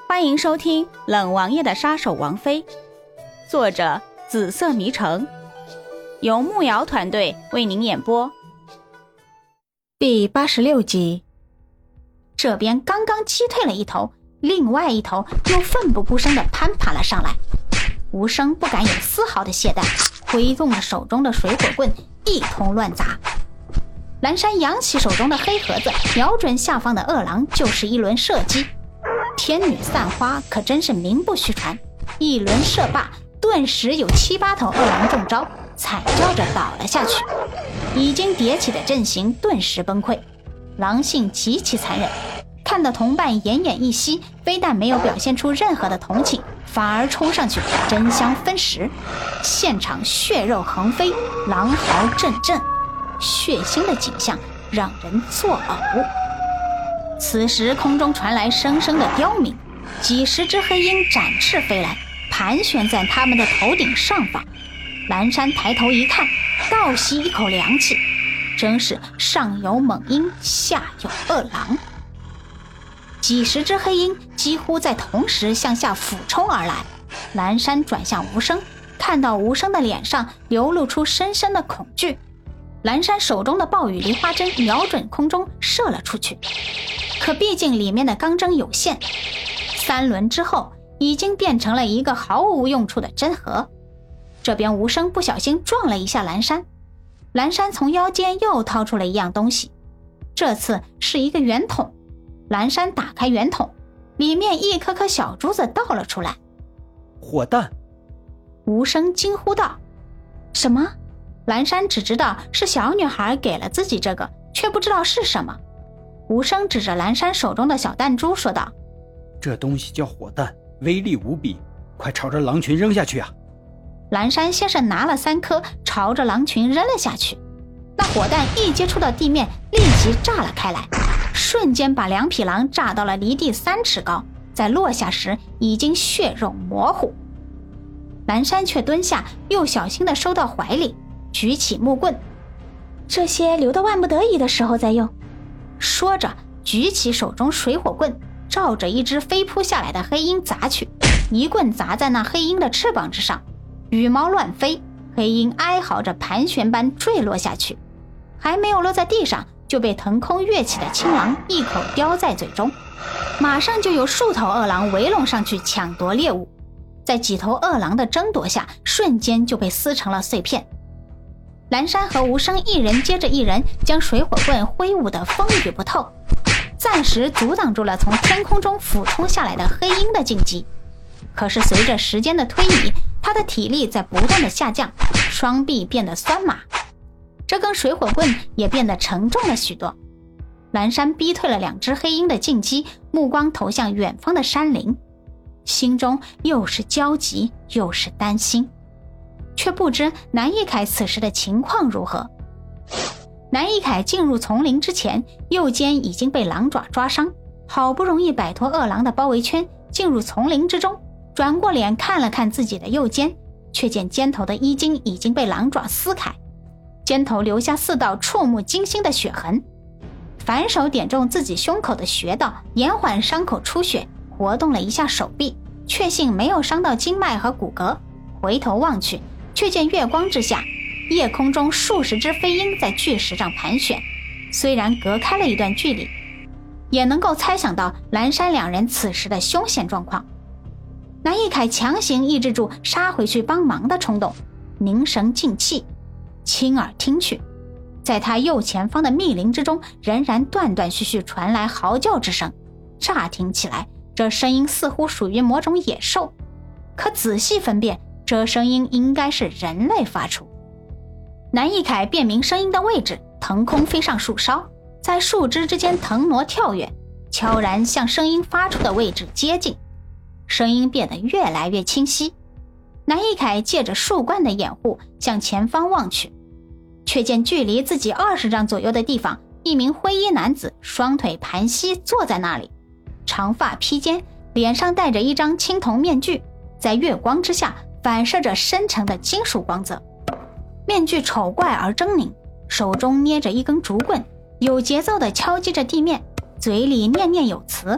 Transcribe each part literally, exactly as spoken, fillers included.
欢迎收听冷王爷的杀手王妃，作者紫色迷城，由木瑶团队为您演播。第八十六集。这边刚刚击退了一头，另外一头又奋不顾身地攀爬了上来。无声不敢有丝毫的懈怠，挥动了手中的水火棍，一通乱砸。蓝山扬起手中的黑盒子，瞄准下方的恶狼就是一轮射击。天女散花可真是名不虚传，一轮射罢，顿时有七八头恶狼中招，惨叫着倒了下去。已经叠起的阵型顿时崩溃，狼性极其残忍，看得同伴奄奄一息，非但没有表现出任何的同情，反而冲上去争相分食。现场血肉横飞，狼嚎阵阵，血腥的景象让人作呕。此时空中传来声声的刁鸣，几十只黑鹰展翅飞来，盘旋在他们的头顶上方。蓝山抬头一看，倒吸一口凉气，真是上有猛鹰，下有恶狼。几十只黑鹰几乎在同时向下俯冲而来。蓝山转向无声，看到无声的脸上流露出深深的恐惧。蓝山手中的暴雨梨花针瞄准空中射了出去，可毕竟里面的钢针有限，三轮之后已经变成了一个毫无用处的针盒。这边无声不小心撞了一下蓝山，蓝山从腰间又掏出了一样东西，这次是一个圆筒。蓝山打开圆筒，里面一颗颗小珠子倒了出来。 火弹！ 无声惊呼道。什么？蓝山只知道是小女孩给了自己这个，却不知道是什么。无声指着蓝山手中的小弹珠说道： 这东西叫火弹，威力无比，快朝着狼群扔下去啊！ 蓝山先是拿了三颗朝着狼群扔了下去，那火弹一接触到地面立即炸了开来，瞬间把两匹狼炸到了离地三尺高，在落下时已经血肉模糊。蓝山却蹲下，又小心地收到怀里，举起木棍，这些留到万不得已的时候再用。说着举起手中水火棍，照着一只飞扑下来的黑鹰砸去，一棍砸在那黑鹰的翅膀之上，羽毛乱飞，黑鹰哀嚎着盘旋般坠落下去，还没有落在地上就被腾空跃起的青狼一口叼在嘴中。马上就有数头恶狼围拢上去抢夺猎物，在几头恶狼的争夺下，瞬间就被撕成了碎片。蓝山和无声一人接着一人将水火棍挥舞得风雨不透，暂时阻挡住了从天空中俯冲下来的黑鹰的进击。可是随着时间的推移，他的体力在不断的下降，双臂变得酸麻，这根水火棍也变得沉重了许多。蓝山逼退了两只黑鹰的进击，目光投向远方的山林，心中又是焦急又是担心，却不知南一凯此时的情况如何。南一凯进入丛林之前，右肩已经被狼爪抓伤，好不容易摆脱恶狼的包围圈，进入丛林之中，转过脸看了看自己的右肩，却见肩头的衣襟已经被狼爪撕开，肩头留下四道触目惊心的血痕。反手点中自己胸口的穴道，延缓伤口出血，活动了一下手臂，确信没有伤到经脉和骨骼，回头望去，却见月光之下，夜空中数十只飞鹰在巨石上盘旋，虽然隔开了一段距离，也能够猜想到蓝山两人此时的凶险状况。南一凯强行抑制住杀回去帮忙的冲动，凝神静气，亲耳听去，在他右前方的密林之中，仍然断断续续传来嚎叫之声。乍听起来，这声音似乎属于某种野兽，可仔细分辨，这声音应该是人类发出。南一凯辨明声音的位置，腾空飞上树梢，在树枝之间腾挪跳跃，悄然向声音发出的位置接近。声音变得越来越清晰，南一凯借着树冠的掩护向前方望去，却见距离自己二十丈左右的地方，一名灰衣男子双腿盘膝坐在那里，长发披肩，脸上戴着一张青铜面具，在月光之下反射着深沉的金属光泽。面具丑怪而狰狞，手中捏着一根竹棍，有节奏地敲击着地面，嘴里念念有词，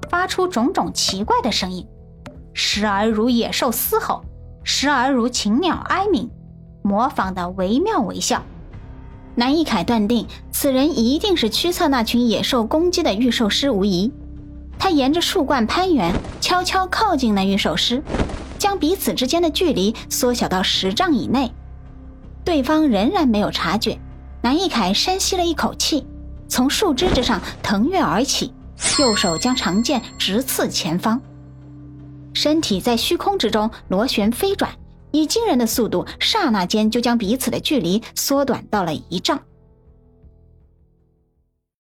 发出种种奇怪的声音，时而如野兽嘶吼，时而如禽鸟哀鸣，模仿得惟妙惟肖。南一凯断定此人一定是驱策那群野兽攻击的御兽师无疑。他沿着树冠攀援，悄悄靠近那御兽师，将彼此之间的距离缩小到十丈以内。对方仍然没有察觉，南一凯深吸了一口气，从树枝之上腾跃而起，右手将长剑直刺前方，身体在虚空之中螺旋飞转，以惊人的速度刹那间就将彼此的距离缩短到了一丈。